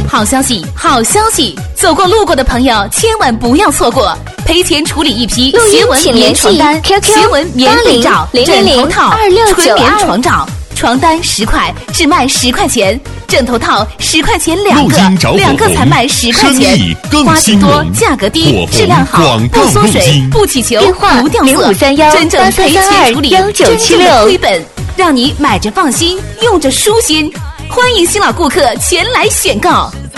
好消息，好消息！走过路过的朋友千万不要错过，赔钱处理一批斜纹棉床单、斜纹棉被罩、枕头套、纯棉床罩。床单10块，只卖10块钱；枕头套10块钱2个，2个才卖10块钱。花型多，价格低，质量好，不缩水，不起球，不掉色。真正赔钱处理，真正的亏本，让你买着放心，用着舒心。欢迎新老顾客前来选购。